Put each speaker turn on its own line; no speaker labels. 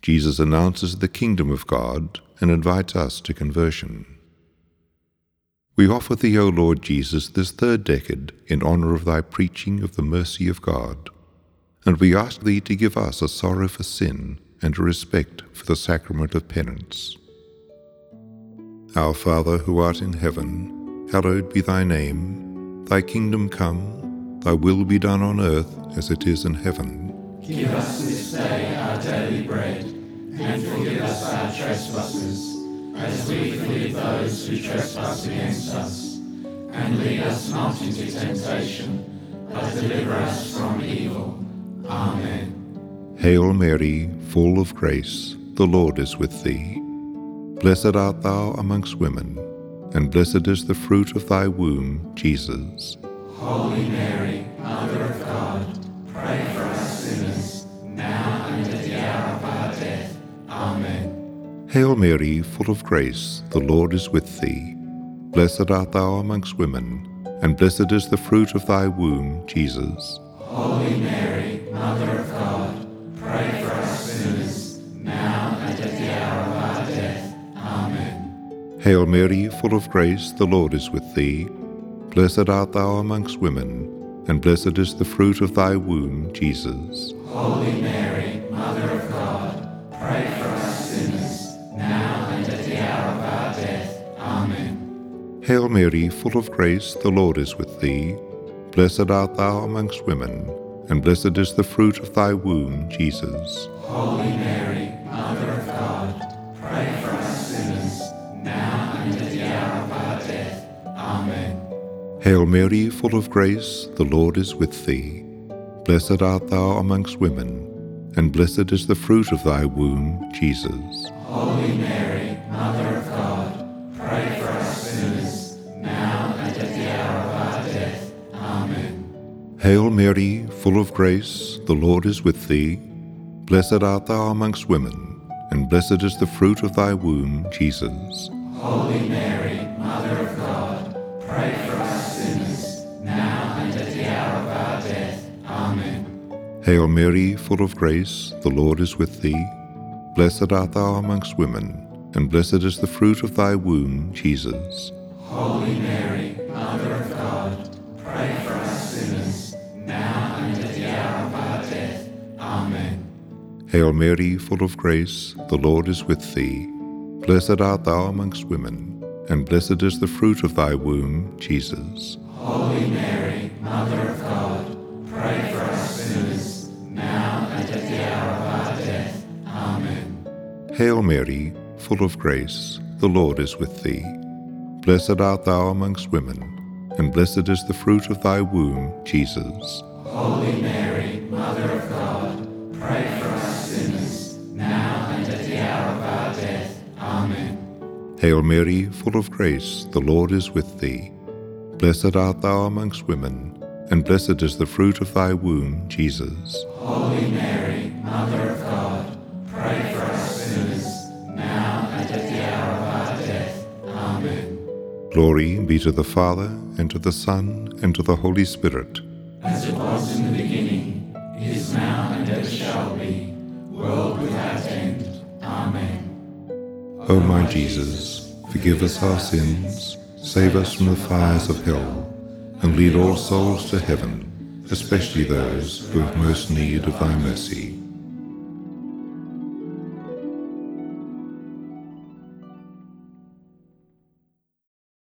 Jesus announces the kingdom of God and invites us to conversion. We offer thee, O Lord Jesus, this third decade in honor of thy preaching of the mercy of God, and we ask thee to give us a sorrow for sin and a respect for the sacrament of penance. Our Father, who art in heaven, hallowed be thy name. Thy kingdom come, thy will be done on earth as it is in heaven.
Give us this day our daily bread, and forgive us our trespasses, as we forgive those who trespass against us. And lead us not into temptation, but deliver us from evil. Amen.
Hail Mary, full of grace, the Lord is with thee. Blessed art thou amongst women, and blessed is the fruit of thy womb, Jesus.
Holy Mary, Mother of God, pray for us sinners, now and at the hour of our death. Amen.
Hail Mary, full of grace, the Lord is with thee. Blessed art thou amongst women, and blessed is the fruit of thy womb, Jesus.
Holy Mary, Mother of God, pray for us sinners, now and at the hour of our death. Amen.
Hail Mary, full of grace, the Lord is with thee. Blessed art thou amongst women, and blessed is the fruit of thy womb, Jesus.
Holy Mary, Mother of God, pray for us sinners, now and at the hour of our death. Amen.
Hail Mary, full of grace, the Lord is with thee. Blessed art thou amongst women, and blessed is the fruit of thy womb, Jesus.
Holy Mary, Mother of God, pray for us sinners, now and at the hour of our death. Amen.
Hail Mary, full of grace, the Lord is with thee. Blessed art thou amongst women, and blessed is the fruit of thy womb, Jesus.
Holy Mary, Mother of God, pray for us sinners, now and at the hour of our death. Amen.
Hail Mary, full of grace, the Lord is with thee. Blessed art thou amongst women, and blessed is the fruit of thy womb, Jesus.
Holy Mary, Mother of God, pray for us sinners, now and at the hour of our death. Amen.
Hail Mary, full of grace, the Lord is with thee. Blessed art thou amongst women, and blessed is the fruit of thy womb, Jesus.
Holy Mary, Mother of God, pray for us sinners, now and at the hour of our death. Amen.
Hail Mary, full of grace, the Lord is with thee. Blessed art thou amongst women, and blessed is the fruit of thy womb, Jesus.
Holy Mary, Mother of God, pray for us sinners, now and at the hour of our death. Amen.
Hail Mary, full of grace, the Lord is with thee. Blessed art thou amongst women, and blessed is the fruit of thy womb, Jesus.
Holy Mary, Mother of God, pray for us sinners, now and at the hour of our death. Amen.
Hail Mary, full of grace, the Lord is with thee. Blessed art thou amongst women, and blessed is the fruit of thy womb, Jesus.
Holy Mary, Mother of God, pray for us sinners, now and at the hour of our death. Amen.
Glory be to the Father, and to the Son, and to the Holy Spirit.
As it was in the beginning, is now, and ever shall be, world without end. Amen.
O my Jesus, forgive us our sins, save us from the fires of hell, and lead all souls to heaven, especially those who have most need of thy mercy.